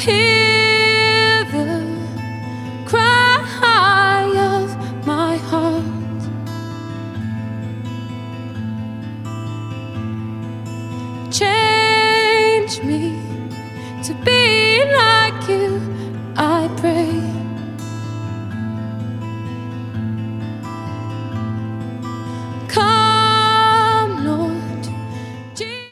Hear the cry of my heart. Change me to be like you, I pray.